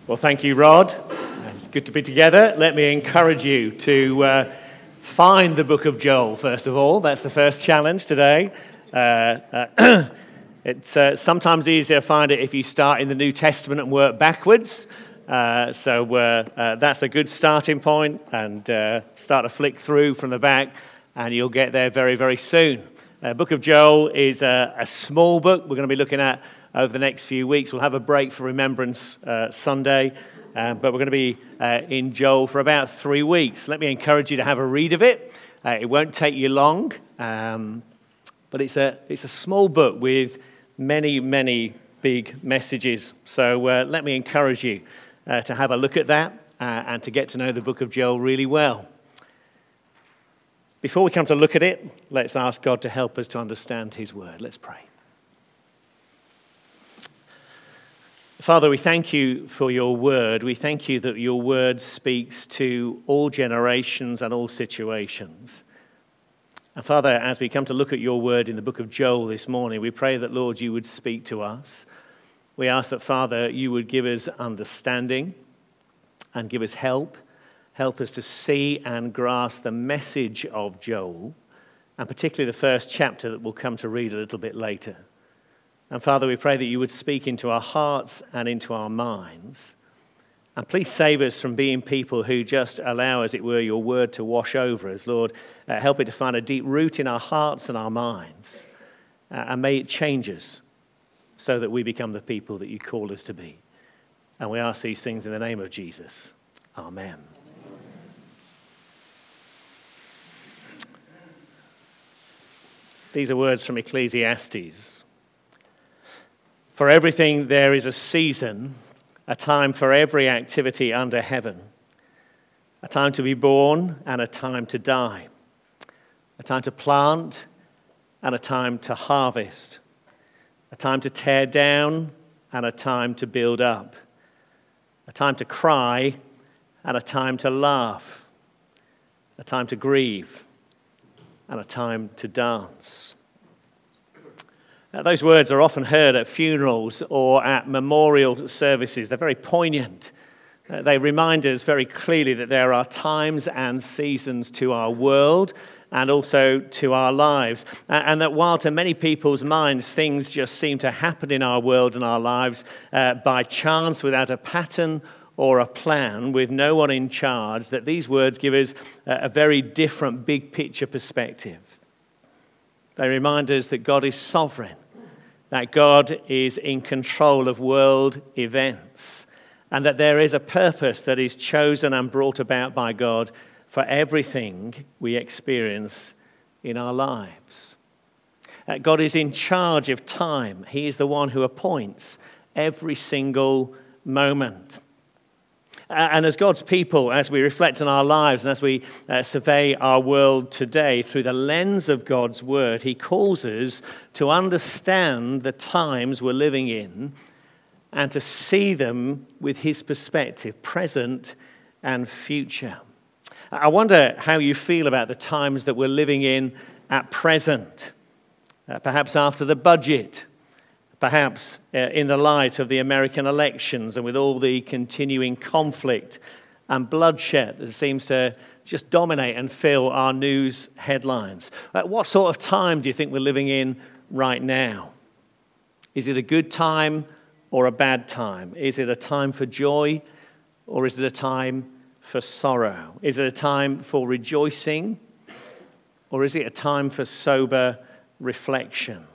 Well, thank you, Rod. It's good to be together. Let me encourage you to find the book of Joel, first of all. That's the first challenge today. It's sometimes easier to find it if you start in the New Testament and work backwards. So that's a good starting point, and start to flick through from the back, and you'll get there very, very soon. Book of Joel is a small book we're going to be looking at over the next few weeks. We'll have a break for Remembrance Sunday, but we're going to be in Joel for about 3 weeks. Let me encourage you to have a read of it. It won't take you long, but it's a small book with many, many big messages. So let me encourage you to have a look at that and to get to know the book of Joel really well. Before we come to look at it, let's ask God to help us to understand his word. Let's pray. Father, we thank you for your word. We thank you that your word speaks to all generations and all situations. And Father, as we come to look at your word in the book of Joel this morning, we pray that, Lord, you would speak to us. We ask that, Father, you would give us understanding and give us help. Help us to see and grasp the message of Joel, and particularly the first chapter that we'll come to read a little bit later. And Father, we pray that you would speak into our hearts and into our minds. And please save us from being people who just allow, as it were, your word to wash over us. Lord, help it to find a deep root in our hearts and our minds. And may it change us so that we become the people that you call us to be. And we ask these things in the name of Jesus. Amen. These are words from Ecclesiastes. For everything there is a season, a time for every activity under heaven, a time to be born and a time to die, a time to plant and a time to harvest, a time to tear down and a time to build up, a time to cry and a time to laugh, a time to grieve and a time to dance. Those words are often heard at funerals or at memorial services. They're very poignant. They remind us very clearly that there are times and seasons to our world and also to our lives. And that while to many people's minds things just seem to happen in our world and our lives by chance, without a pattern or a plan, with no one in charge, that these words give us a very different big picture perspective. They remind us that God is sovereign, that God is in control of world events, and that there is a purpose that is chosen and brought about by God for everything we experience in our lives. God is in charge of time. He is the one who appoints every single moment. And as God's people, as we reflect on our lives and as we survey our world today through the lens of God's word, he calls us to understand the times we're living in and to see them with his perspective, present and future. I wonder how you feel about the times that we're living in at present, perhaps after the budget, perhaps in the light of the American elections and with all the continuing conflict and bloodshed that seems to just dominate and fill our news headlines. What sort of time do you think we're living in right now? Is it a good time or a bad time? Is it a time for joy or is it a time for sorrow? Is it a time for rejoicing or is it a time for sober reflection?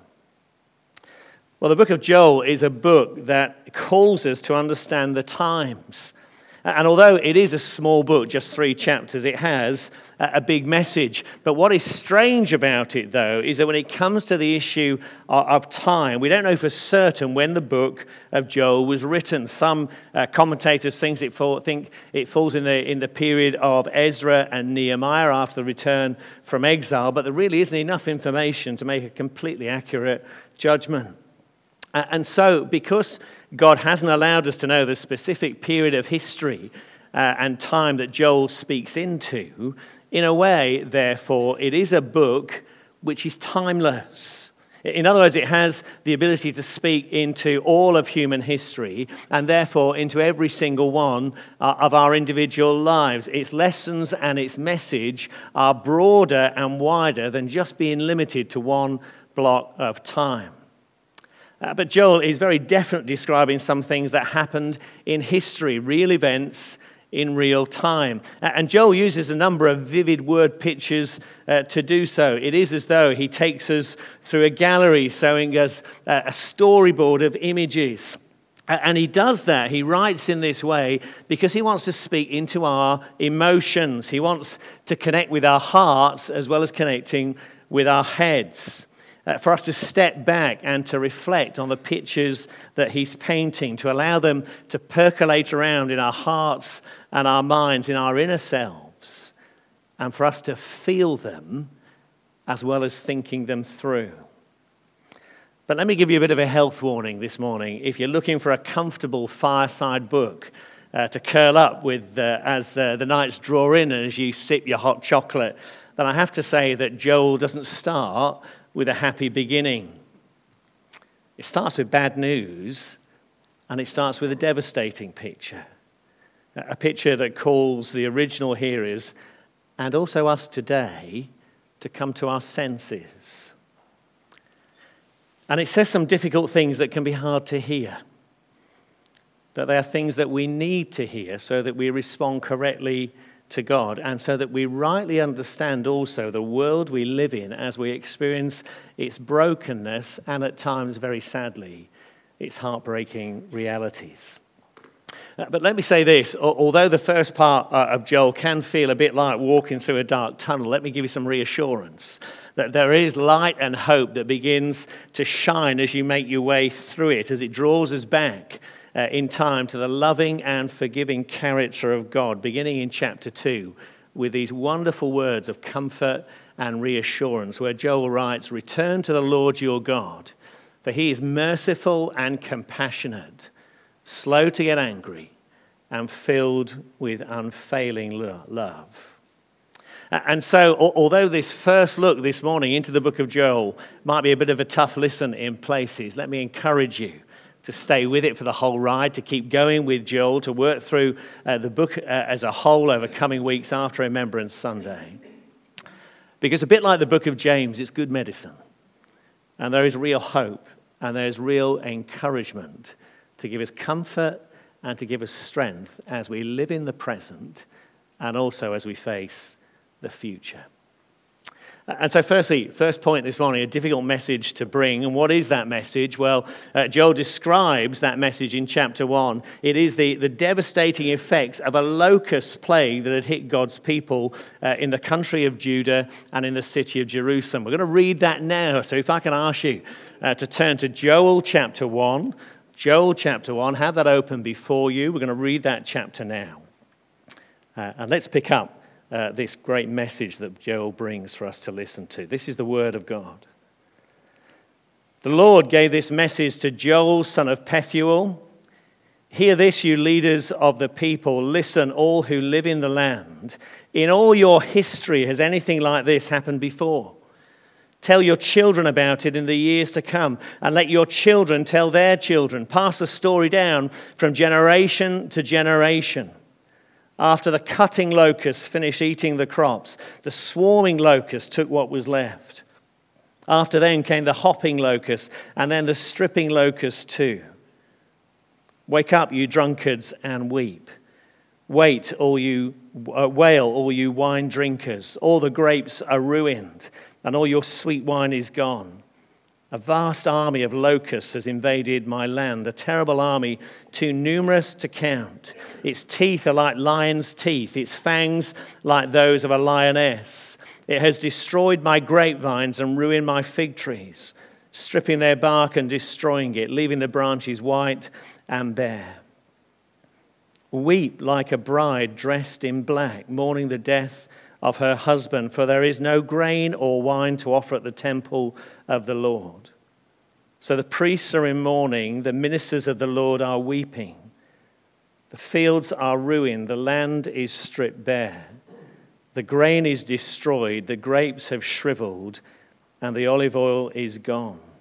Well, the book of Joel is a book that calls us to understand the times. And although it is a small book, just 3 chapters, it has a big message. But what is strange about it, though, is that when it comes to the issue of time, we don't know for certain when the book of Joel was written. Some commentators think it falls in the period of Ezra and Nehemiah after the return from exile, but there really isn't enough information to make a completely accurate judgment. And so, because God hasn't allowed us to know the specific period of history and time that Joel speaks into, in a way, therefore, it is a book which is timeless. In other words, it has the ability to speak into all of human history and therefore into every single one of our individual lives. Its lessons and its message are broader and wider than just being limited to one block of time. But Joel is very definitely describing some things that happened in history, real events in real time. And Joel uses a number of vivid word pictures to do so. It is as though he takes us through a gallery, showing us a storyboard of images. And he does that, he writes in this way, because he wants to speak into our emotions. He wants to connect with our hearts as well as connecting with our heads. For us to step back and to reflect on the pictures that he's painting, to allow them to percolate around in our hearts and our minds, in our inner selves, and for us to feel them as well as thinking them through. But let me give you a bit of a health warning this morning. If you're looking for a comfortable fireside book to curl up with as the nights draw in and as you sip your hot chocolate, then I have to say that Joel doesn't start with a happy beginning. It starts with bad news, and it starts with a devastating picture. A picture that calls the original hearers, and also us today, to come to our senses. And it says some difficult things that can be hard to hear. But they are things that we need to hear so that we respond correctly to God, and so that we rightly understand also the world we live in as we experience its brokenness and at times, very sadly, its heartbreaking realities. But let me say this, although the first part of Joel can feel a bit like walking through a dark tunnel, let me give you some reassurance that there is light and hope that begins to shine as you make your way through it, as it draws us back in time to the loving and forgiving character of God, beginning in chapter 2 with these wonderful words of comfort and reassurance, where Joel writes, "Return to the Lord your God, for he is merciful and compassionate, slow to get angry, and filled with unfailing love." And so, although this first look this morning into the book of Joel might be a bit of a tough listen in places, let me encourage you to stay with it for the whole ride, to keep going with Joel, to work through the book as a whole over coming weeks after Remembrance Sunday. Because a bit like the book of James, it's good medicine. And there is real hope, and there is real encouragement to give us comfort and to give us strength as we live in the present and also as we face the future. And so firstly, first point this morning, a difficult message to bring. And what is that message? Well, Joel describes that message in chapter 1. It is the devastating effects of a locust plague that had hit God's people in the country of Judah and in the city of Jerusalem. We're going to read that now. So if I can ask you to turn to Joel chapter 1. Joel chapter 1, have that open before you. We're going to read that chapter now. And let's pick up this great message that Joel brings for us to listen to. This is the word of God. The Lord gave this message to Joel, son of Pethuel. Hear this, you leaders of the people. Listen, all who live in the land. In all your history, has anything like this happened before? Tell your children about it in the years to come, and let your children tell their children. Pass the story down from generation to generation. After the cutting locusts finished eating the crops, the swarming locusts took what was left. After them came the hopping locusts, and then the stripping locusts too. Wake up, you drunkards, and weep. Wail, all you wine drinkers. All the grapes are ruined, and all your sweet wine is gone. A vast army of locusts has invaded my land, a terrible army too numerous to count. Its teeth are like lions' teeth, its fangs like those of a lioness. It has destroyed my grapevines and ruined my fig trees, stripping their bark and destroying it, leaving the branches white and bare. Weep like a bride dressed in black, mourning the death of her husband, for there is no grain or wine to offer at the temple of the Lord. So the priests are in mourning, the ministers of the Lord are weeping. The fields are ruined, the land is stripped bare. The grain is destroyed, the grapes have shriveled, and the olive oil is gone.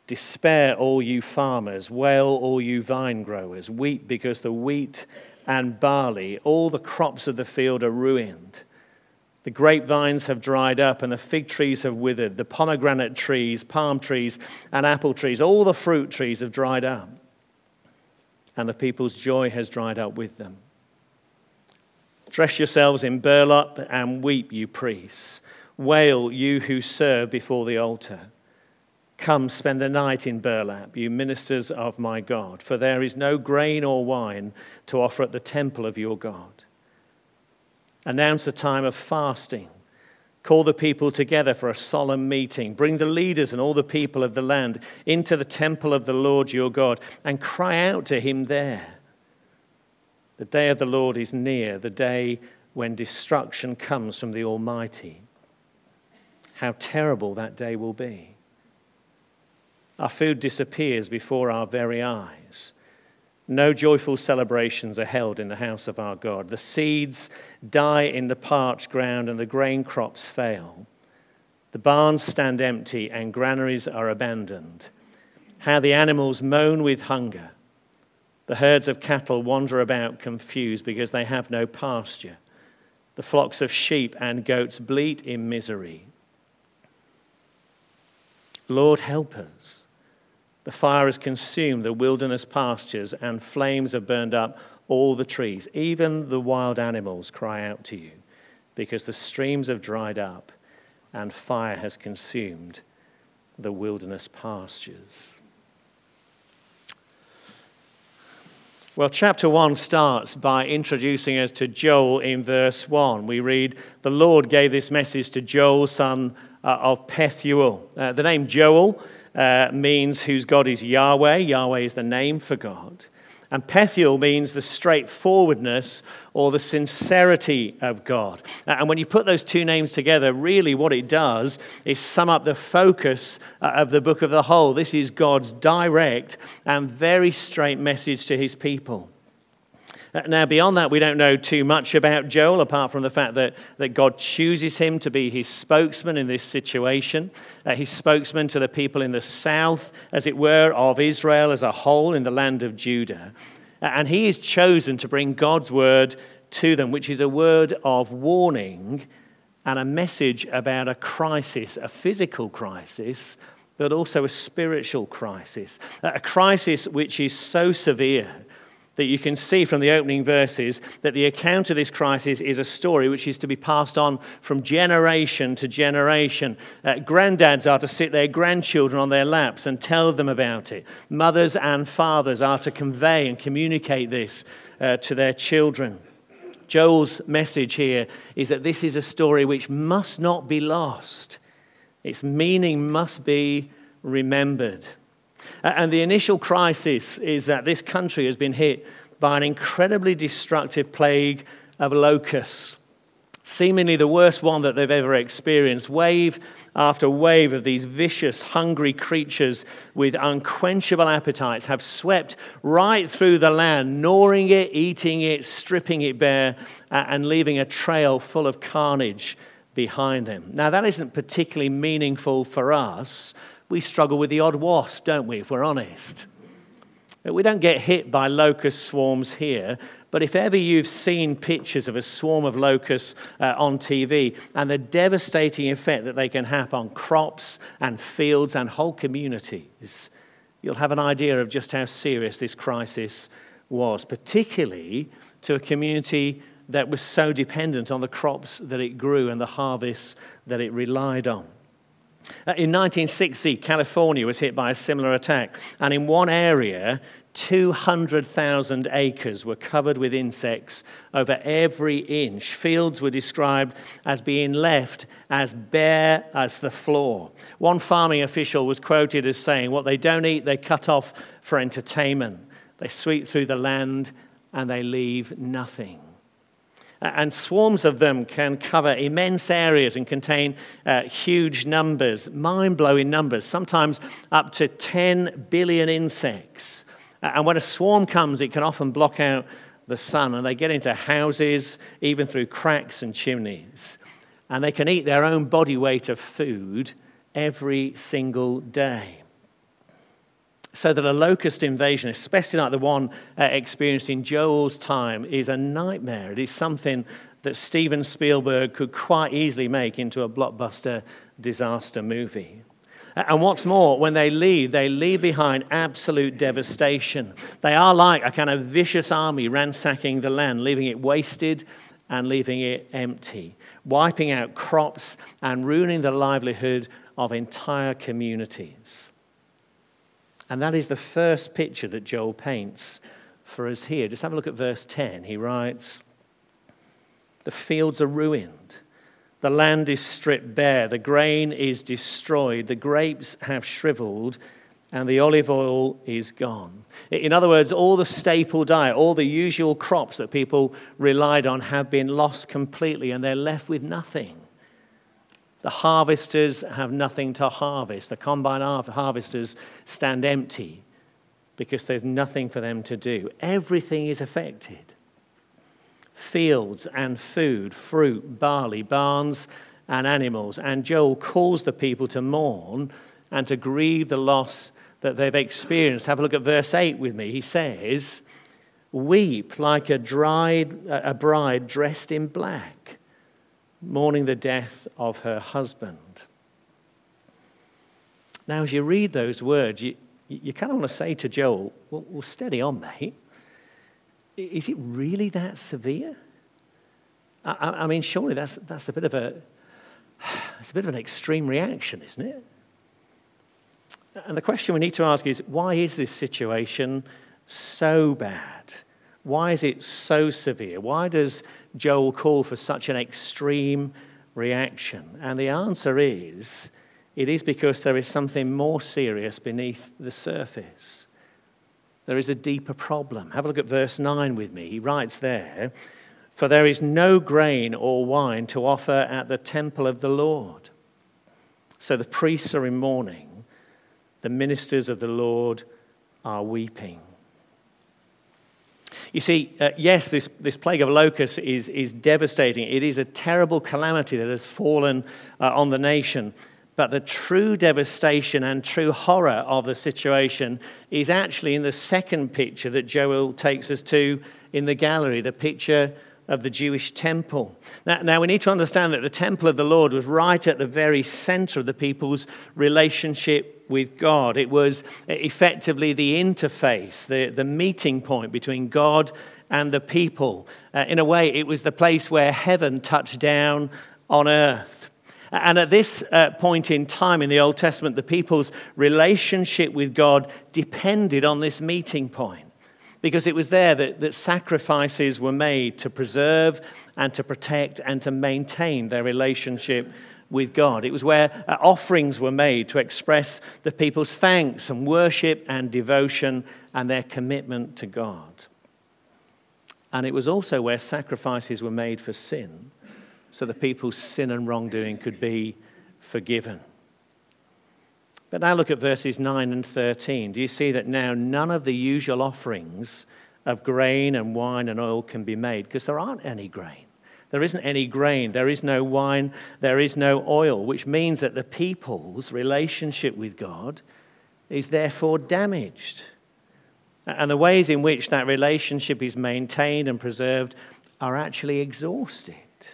Despair, all you farmers, wail, all you vine growers, weep because the wheat and barley, all the crops of the field are ruined. The grapevines have dried up and the fig trees have withered. The pomegranate trees, palm trees, and apple trees, all the fruit trees have dried up. And the people's joy has dried up with them. Dress yourselves in burlap and weep, you priests. Wail, you who serve before the altar. Come, spend the night in burlap, you ministers of my God, for there is no grain or wine to offer at the temple of your God. Announce a time of fasting. Call the people together for a solemn meeting. Bring the leaders and all the people of the land into the temple of the Lord your God and cry out to him there. The day of the Lord is near, the day when destruction comes from the Almighty. How terrible that day will be. Our food disappears before our very eyes. No joyful celebrations are held in the house of our God. The seeds die in the parched ground and the grain crops fail. The barns stand empty and granaries are abandoned. How the animals moan with hunger. The herds of cattle wander about confused because they have no pasture. The flocks of sheep and goats bleat in misery. Lord, help us. The fire has consumed the wilderness pastures and flames have burned up all the trees. Even the wild animals cry out to you because the streams have dried up and fire has consumed the wilderness pastures. Well, chapter 1 starts by introducing us to Joel in verse 1. We read, the Lord gave this message to Joel, son of Pethuel. The name Joel means whose God is Yahweh. Yahweh is the name for God. And Pethuel means the straightforwardness or the sincerity of God. And when you put those two names together, really what it does is sum up the focus of the book of the whole. This is God's direct and very straight message to his people. Now, beyond that, we don't know too much about Joel, apart from the fact that God chooses him to be his spokesman in this situation, his spokesman to the people in the south, as it were, of Israel as a whole in the land of Judah. And he is chosen to bring God's word to them, which is a word of warning and a message about a crisis, a physical crisis, but also a spiritual crisis, a crisis which is so severe that you can see from the opening verses that the account of this crisis is a story which is to be passed on from generation to generation. Granddads are to sit their grandchildren on their laps and tell them about it. Mothers and fathers are to convey and communicate this to their children. Joel's message here is that this is a story which must not be lost. Its meaning must be remembered. And the initial crisis is that this country has been hit by an incredibly destructive plague of locusts, seemingly the worst one that they've ever experienced. Wave after wave of these vicious, hungry creatures with unquenchable appetites have swept right through the land, gnawing it, eating it, stripping it bare, and leaving a trail full of carnage behind them. Now, that isn't particularly meaningful for us. We struggle with the odd wasp, don't we, if we're honest? We don't get hit by locust swarms here, but if ever you've seen pictures of a swarm of locusts on TV and the devastating effect that they can have on crops and fields and whole communities, you'll have an idea of just how serious this crisis was, particularly to a community that was so dependent on the crops that it grew and the harvests that it relied on. In 1960, California was hit by a similar attack, and in one area, 200,000 acres were covered with insects over every inch. Fields were described as being left as bare as the floor. One farming official was quoted as saying, "What they don't eat, they cut off for entertainment. They sweep through the land and they leave nothing." And swarms of them can cover immense areas and contain huge numbers, mind-blowing numbers, sometimes up to 10 billion insects. And when a swarm comes, it can often block out the sun, and they get into houses, even through cracks and chimneys. And they can eat their own body weight of food every single day. So that a locust invasion, especially like the one experienced in Joel's time, is a nightmare. It is something that Steven Spielberg could quite easily make into a blockbuster disaster movie. And what's more, when they leave behind absolute devastation. They are like a kind of vicious army ransacking the land, leaving it wasted and leaving it empty, wiping out crops and ruining the livelihood of entire communities. And that is the first picture that Joel paints for us here. Just have a look at verse 10. He writes, "The fields are ruined. The land is stripped bare. The grain is destroyed. The grapes have shriveled, and the olive oil is gone." In other words, all the staple diet, all the usual crops that people relied on have been lost completely, and they're left with nothing. The harvesters have nothing to harvest. The combine harvesters stand empty because there's nothing for them to do. Everything is affected. Fields and food, fruit, barley, barns and animals. And Joel calls the people to mourn and to grieve the loss that they've experienced. Have a look at verse 8 with me. He says, "Weep like a bride dressed in black, mourning the death of her husband." Now, as you read those words, you kind of want to say to Joel, well, steady on, mate. Is it really that severe? I mean, surely that's a bit of an extreme reaction, isn't it? And the question we need to ask is, why is this situation so bad? Why is it so severe? Why does Joel call for such an extreme reaction? And the answer is, it is because there is something more serious beneath the surface. There is a deeper problem. Have a look at verse 9 with me. He writes there, "For there is no grain or wine to offer at the temple of the Lord. So the priests are in mourning. The ministers of the Lord are weeping." You see, yes, this plague of locusts is devastating. It is a terrible calamity that has fallen on the nation. But the true devastation and true horror of the situation is actually in the second picture that Joel takes us to in the gallery, the picture of the Jewish temple. Now we need to understand that the temple of the Lord was right at the very center of the people's relationship with God. It was effectively the interface, the meeting point between God and the people. In a way, it was the place where heaven touched down on earth. And at this point in time in the Old Testament, the people's relationship with God depended on this meeting point, because it was there that sacrifices were made to preserve and to protect and to maintain their relationship with God. It was where offerings were made to express the people's thanks and worship and devotion and their commitment to God. And it was also where sacrifices were made for sin, so the people's sin and wrongdoing could be forgiven. But now look at verses 9 and 13. Do you see that now none of the usual offerings of grain and wine and oil can be made? Because there aren't any grain. There isn't any grain. There is no wine. There is no oil, which means that the people's relationship with God is therefore damaged. And the ways in which that relationship is maintained and preserved are actually exhausted.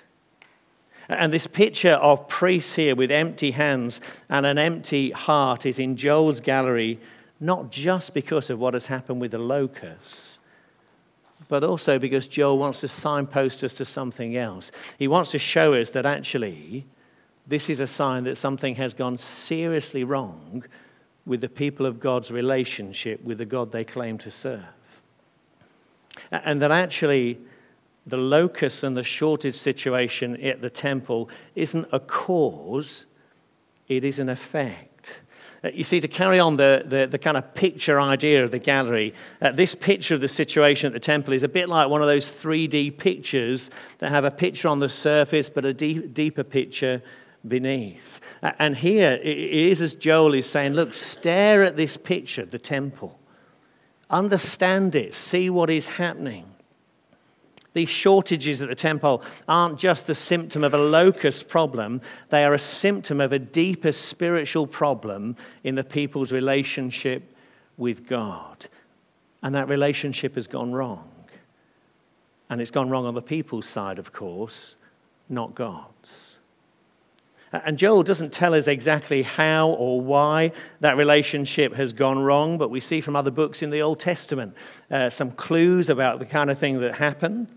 And this picture of priests here with empty hands and an empty heart is in Joel's gallery, not just because of what has happened with the locusts, but also because Joel wants to signpost us to something else. He wants to show us that actually this is a sign that something has gone seriously wrong with the people of God's relationship with the God they claim to serve. And that actually the locusts and the shortage situation at the temple isn't a cause, it is an effect. You see, to carry on the kind of picture idea of the gallery, this picture of the situation at the temple is a bit like one of those 3D pictures that have a picture on the surface but a deeper picture beneath. And here it is as Joel is saying, look, stare at this picture, the temple. Understand it, see what is happening. These shortages at the temple aren't just the symptom of a locust problem. They are a symptom of a deeper spiritual problem in the people's relationship with God. And that relationship has gone wrong. And it's gone wrong on the people's side, of course, not God's. And Joel doesn't tell us exactly how or why that relationship has gone wrong, but we see from other books in the Old Testament some clues about the kind of thing that happened.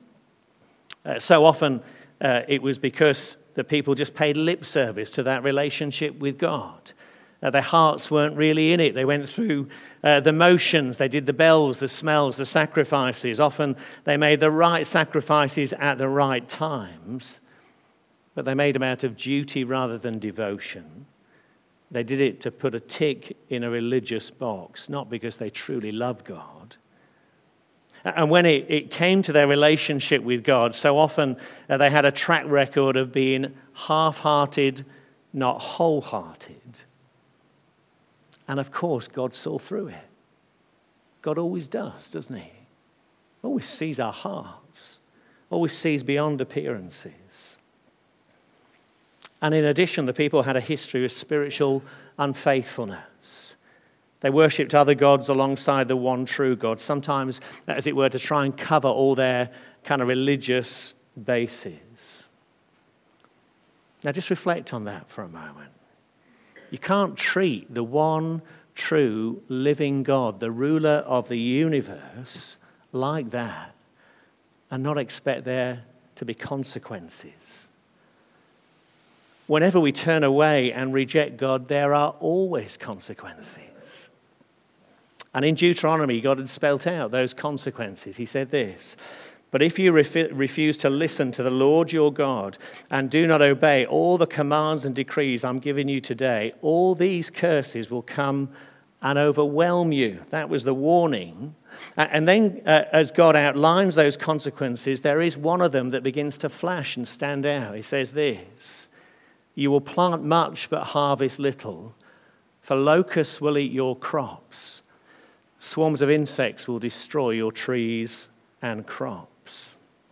So often it was because the people just paid lip service to that relationship with God. Their hearts weren't really in it. They went through the motions. They did the bells, the smells, the sacrifices. Often they made the right sacrifices at the right times, but they made them out of duty rather than devotion. They did it to put a tick in a religious box, not because they truly loved God. And when it came to their relationship with God, so often they had a track record of being half-hearted, not wholehearted. And of course, God saw through it. God always does, doesn't he? Always sees our hearts. Always sees beyond appearances. And in addition, the people had a history of spiritual unfaithfulness. They worshipped other gods alongside the one true God, sometimes, as it were, to try and cover all their kind of religious bases. Now just reflect on that for a moment. You can't treat the one true living God, the ruler of the universe, like that and not expect there to be consequences. Whenever we turn away and reject God, there are always consequences. And in Deuteronomy, God had spelt out those consequences. He said this, "But if you refuse to listen to the Lord your God and do not obey all the commands and decrees I'm giving you today, all these curses will come and overwhelm you." That was the warning. And then as God outlines those consequences, there is one of them that begins to flash and stand out. He says this, "You will plant much but harvest little, for locusts will eat your crops. Swarms of insects will destroy your trees and crops."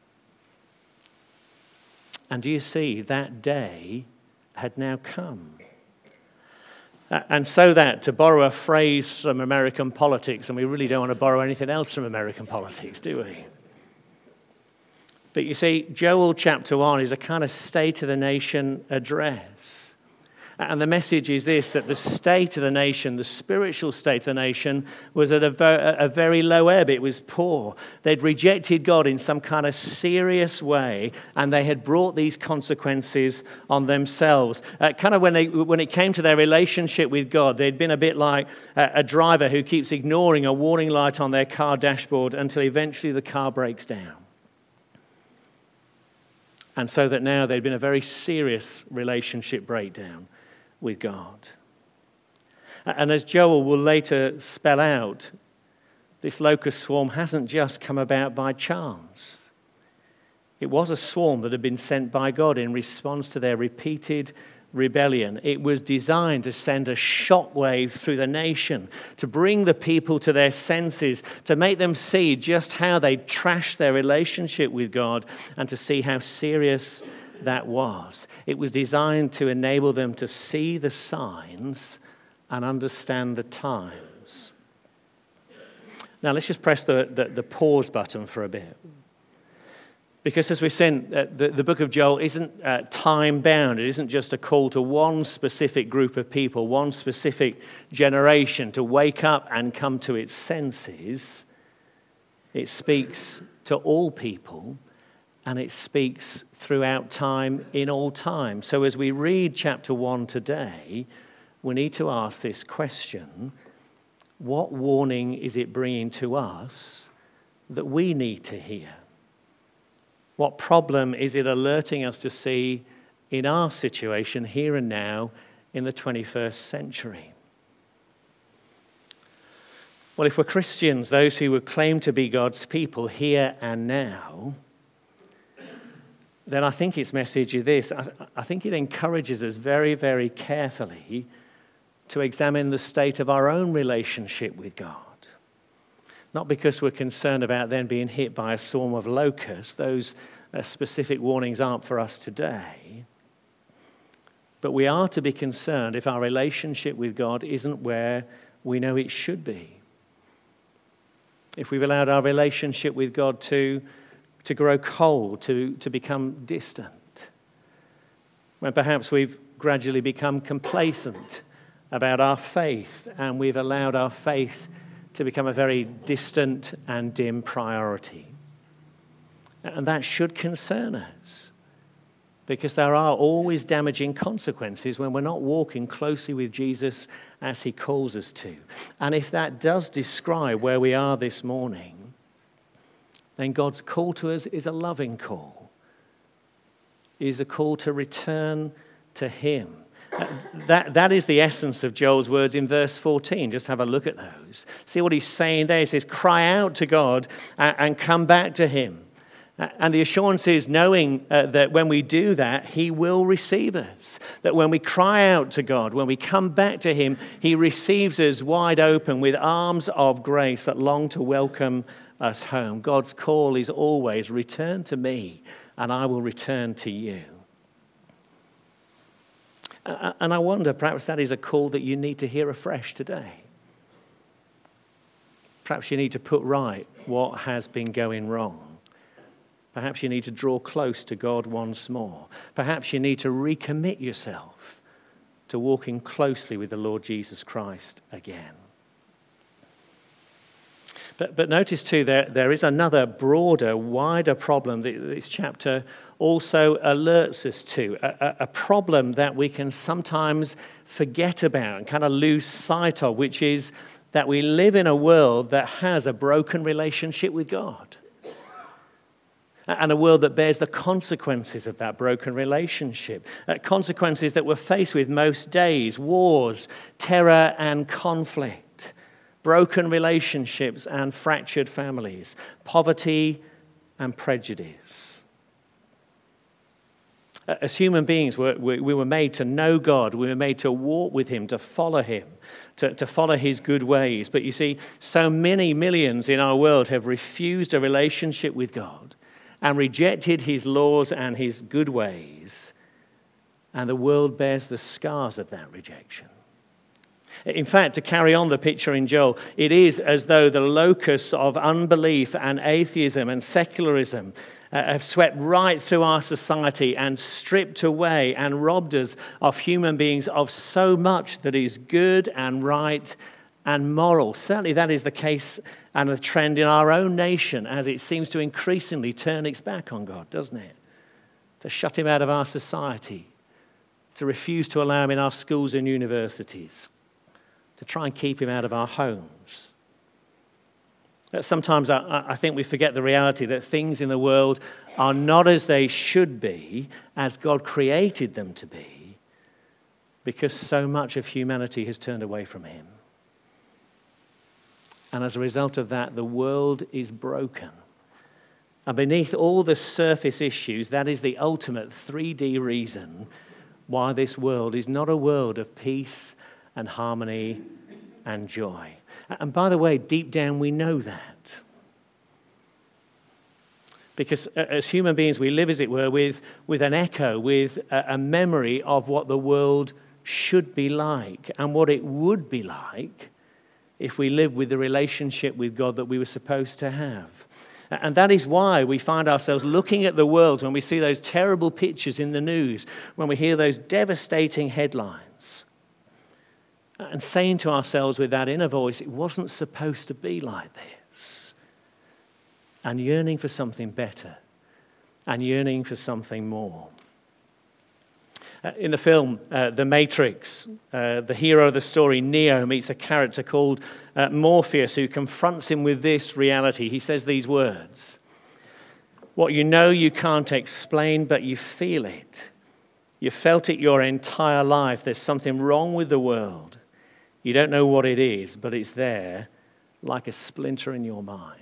And do you see, that day had now come. And so that, to borrow a phrase from American politics, and we really don't want to borrow anything else from American politics, do we? But you see, Joel chapter 1 is a kind of state of the nation address. And the message is this, that the state of the nation, the spiritual state of the nation, was at a very low ebb. It was poor. They'd rejected God in some kind of serious way, and they had brought these consequences on themselves. Kind of when it came to their relationship with God, they'd been a bit like a driver who keeps ignoring a warning light on their car dashboard until eventually the car breaks down. And so that now there'd been a very serious relationship breakdown with God. And as Joel will later spell out, this locust swarm hasn't just come about by chance. It was a swarm that had been sent by God in response to their repeated rebellion. It was designed to send a shockwave through the nation, to bring the people to their senses, to make them see just how they trashed their relationship with God and to see how serious that was. It was designed to enable them to see the signs and understand the times. Now let's just press the pause button for a bit. Because as we said, the book of Joel isn't time-bound. It isn't just a call to one specific group of people, one specific generation to wake up and come to its senses. It speaks to all people, and it speaks throughout time, in all time. So as we read chapter 1 today, we need to ask this question: what warning is it bringing to us that we need to hear? What problem is it alerting us to see in our situation here and now in the 21st century? Well, if we're Christians, those who would claim to be God's people here and now, then I think its message is this. I think it encourages us very, very carefully to examine the state of our own relationship with God. Not because we're concerned about then being hit by a swarm of locusts. Those specific warnings aren't for us today. But we are to be concerned if our relationship with God isn't where we know it should be. if we've allowed our relationship with God to grow cold, to become distant, when perhaps we've gradually become complacent about our faith and we've allowed our faith to become a very distant and dim priority. And that should concern us, because there are always damaging consequences when we're not walking closely with Jesus as he calls us to. And if that does describe where we are this morning, then God's call to us is a loving call. It is a call to return to him. That is the essence of Joel's words in verse 14. Just have a look at those. See what he's saying there. He says, cry out to God and come back to him. And the assurance is knowing that when we do that, he will receive us. That when we cry out to God, when we come back to him, he receives us wide open with arms of grace that long to welcome us home. God's call is always, return to me and I will return to you. And I wonder, perhaps that is a call that you need to hear afresh today. Perhaps you need to put right what has been going wrong. Perhaps you need to draw close to God once more. Perhaps you need to recommit yourself to walking closely with the Lord Jesus Christ again. But notice too, there is another broader, wider problem that this chapter also alerts us to, a problem that we can sometimes forget about and kind of lose sight of, which is that we live in a world that has a broken relationship with God. And a world that bears the consequences of that broken relationship. Consequences that we're faced with most days: wars, terror and conflict, broken relationships and fractured families, poverty and prejudice. As human beings, we were made to know God. We were made to walk with him, to follow him, to follow his good ways. But you see, so many millions in our world have refused a relationship with God and rejected his laws and his good ways. And the world bears the scars of that rejection. In fact, to carry on the picture in Joel, it is as though the locusts of unbelief and atheism and secularism have swept right through our society and stripped away and robbed us of human beings of so much that is good and right and moral. Certainly that is the case and the trend in our own nation, as it seems to increasingly turn its back on God, doesn't it? To shut him out of our society, to refuse to allow him in our schools and universities, to try and keep him out of our homes. Sometimes I think we forget the reality that things in the world are not as they should be, as God created them to be, because so much of humanity has turned away from him. And as a result of that, the world is broken. And beneath all the surface issues, that is the ultimate 3D reason why this world is not a world of peace and harmony and joy. And by the way, deep down we know that. Because as human beings, we live, as it were, with an echo, with a memory of what the world should be like and what it would be like if we lived with the relationship with God that we were supposed to have. And that is why we find ourselves looking at the world when we see those terrible pictures in the news, when we hear those devastating headlines, and saying to ourselves with that inner voice, it wasn't supposed to be like this. And yearning for something better, and yearning for something more. In the film The Matrix, the hero of the story, Neo, meets a character called Morpheus, who confronts him with this reality. He says these words: "What you know you can't explain, but you feel it. You felt it your entire life. There's something wrong with the world. You don't know what it is, but it's there, like a splinter in your mind."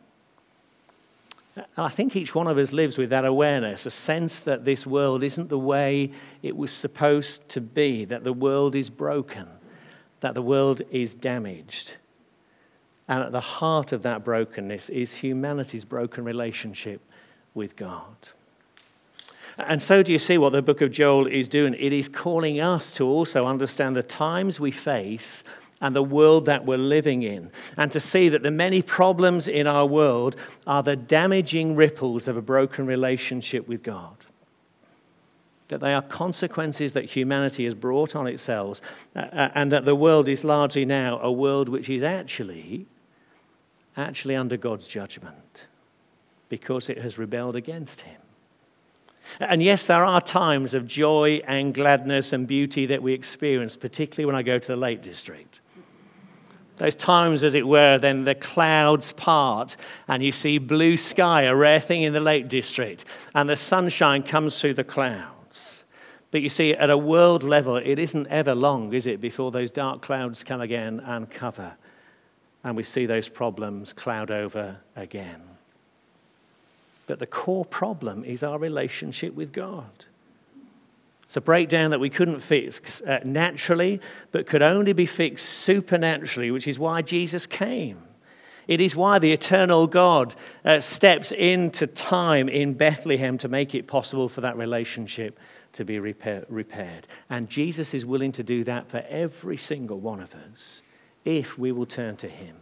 And I think each one of us lives with that awareness, a sense that this world isn't the way it was supposed to be, that the world is broken, that the world is damaged. And at the heart of that brokenness is humanity's broken relationship with God. And so do you see what the book of Joel is doing? It is calling us to also understand the times we face and the world that we're living in, and to see that the many problems in our world are the damaging ripples of a broken relationship with God. That they are consequences that humanity has brought on itself, and that the world is largely now a world which is actually under God's judgment because it has rebelled against him. And yes, there are times of joy and gladness and beauty that we experience, particularly when I go to the Lake District. Those times, as it were, then the clouds part and you see blue sky, a rare thing in the Lake District, and the sunshine comes through the clouds. But you see, at a world level, it isn't ever long, is it, before those dark clouds come again and cover, and we see those problems cloud over again. But the core problem is our relationship with God. It's a breakdown that we couldn't fix naturally, but could only be fixed supernaturally, which is why Jesus came. It is why the eternal God steps into time in Bethlehem to make it possible for that relationship to be repaired. And Jesus is willing to do that for every single one of us if we will turn to him.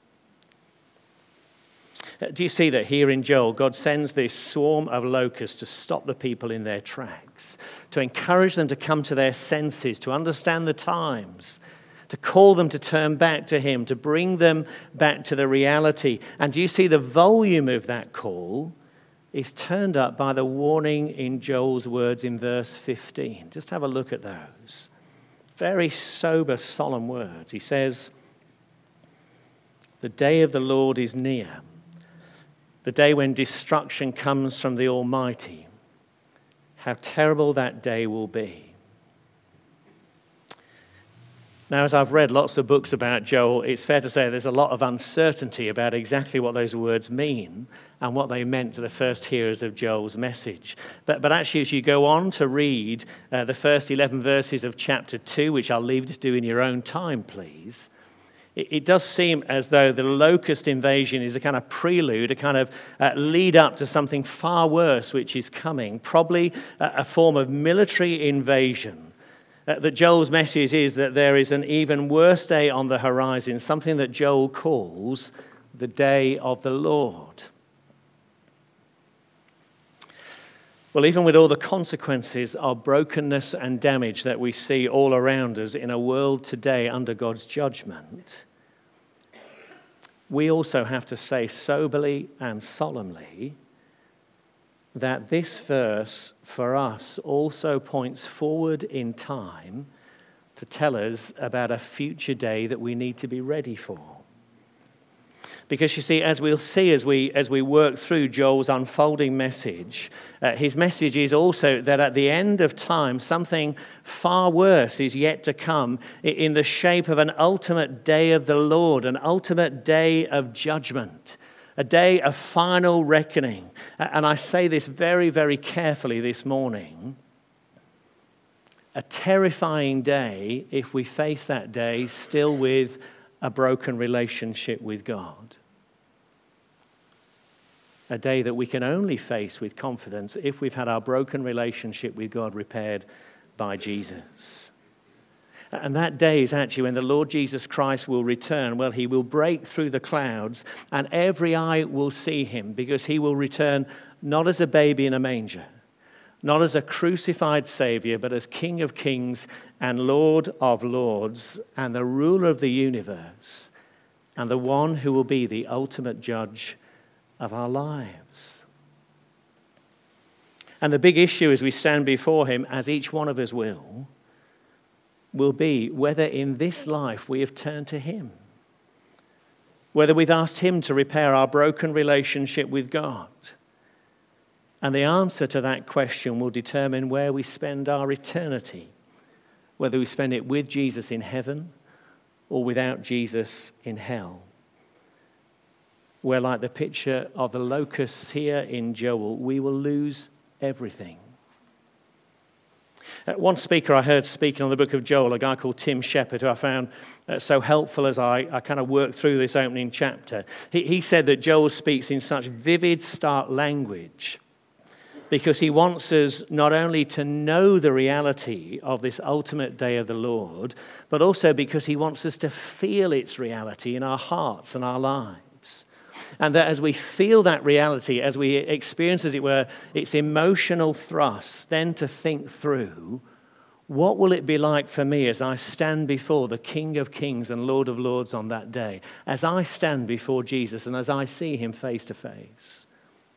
Do you see that here in Joel, God sends this swarm of locusts to stop the people in their tracks, to encourage them to come to their senses, to understand the times, to call them to turn back to him, to bring them back to the reality. And do you see the volume of that call is turned up by the warning in Joel's words in verse 15. Just have a look at those. Very sober, solemn words. He says, "The day of the Lord is near, the day when destruction comes from the Almighty. How terrible that day will be." Now, as I've read lots of books about Joel, it's fair to say there's a lot of uncertainty about exactly what those words mean and what they meant to the first hearers of Joel's message. But actually, as you go on to read the first 11 verses of chapter 2, which I'll leave you to do in your own time, please, it does seem as though the locust invasion is a kind of prelude, a kind of lead up to something far worse which is coming, probably a form of military invasion. That Joel's message is that there is an even worse day on the horizon, something that Joel calls the day of the Lord. Well, even with all the consequences of brokenness and damage that we see all around us in a world today under God's judgment, we also have to say soberly and solemnly that this verse for us also points forward in time to tell us about a future day that we need to be ready for. Because you see, as we'll see as we work through Joel's unfolding message, his message is also that at the end of time, something far worse is yet to come in the shape of an ultimate day of the Lord, an ultimate day of judgment, a day of final reckoning. And I say this very, very carefully this morning. A terrifying day if we face that day still with a broken relationship with God. A day that we can only face with confidence if we've had our broken relationship with God repaired by Jesus. And that day is actually when the Lord Jesus Christ will return. Well, he will break through the clouds and every eye will see him, because he will return not as a baby in a manger, not as a crucified Savior, but as King of Kings and Lord of Lords and the ruler of the universe and the one who will be the ultimate judge of our lives. And the big issue as we stand before him, as each one of us will be whether in this life we have turned to him, whether we've asked him to repair our broken relationship with God. And the answer to that question will determine where we spend our eternity, whether we spend it with Jesus in heaven or without Jesus in hell. Where, like the picture of the locusts here in Joel, we will lose everything. One speaker I heard speaking on the book of Joel, a guy called Tim Shepherd, who I found so helpful as I kind of worked through this opening chapter. He said that Joel speaks in such vivid, stark language because he wants us not only to know the reality of this ultimate day of the Lord, but also because he wants us to feel its reality in our hearts and our lives. And that as we feel that reality, as we experience, as it were, its emotional thrust, then to think through, what will it be like for me as I stand before the King of Kings and Lord of Lords on that day, as I stand before Jesus and as I see him face to face?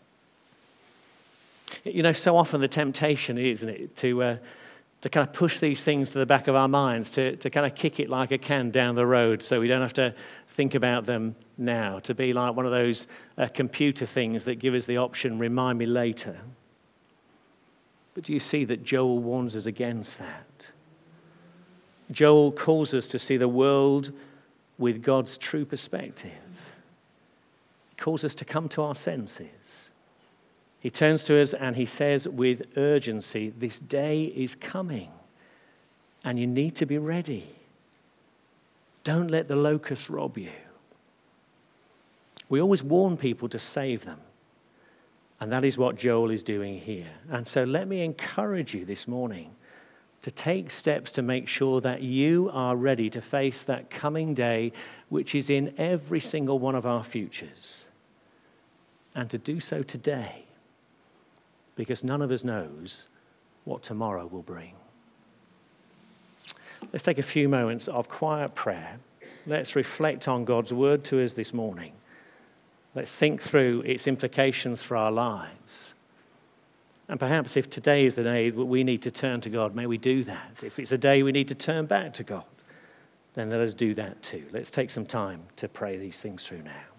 You know, so often the temptation, isn't it, to kind of push these things to the back of our minds, to kind of kick it like a can down the road so we don't have to think about them now, to be like one of those computer things that give us the option, remind me later. But do you see that Joel warns us against that? Joel calls us to see the world with God's true perspective. He calls us to come to our senses. He turns to us and he says with urgency, this day is coming and you need to be ready. Don't let the locusts rob you. We always warn people to save them. And that is what Joel is doing here. And so let me encourage you this morning to take steps to make sure that you are ready to face that coming day, which is in every single one of our futures. And to do so today, because none of us knows what tomorrow will bring. Let's take a few moments of quiet prayer. Let's reflect on God's word to us this morning. Let's think through its implications for our lives. And perhaps if today is the day that we need to turn to God, may we do that. If it's a day we need to turn back to God, then let us do that too. Let's take some time to pray these things through now.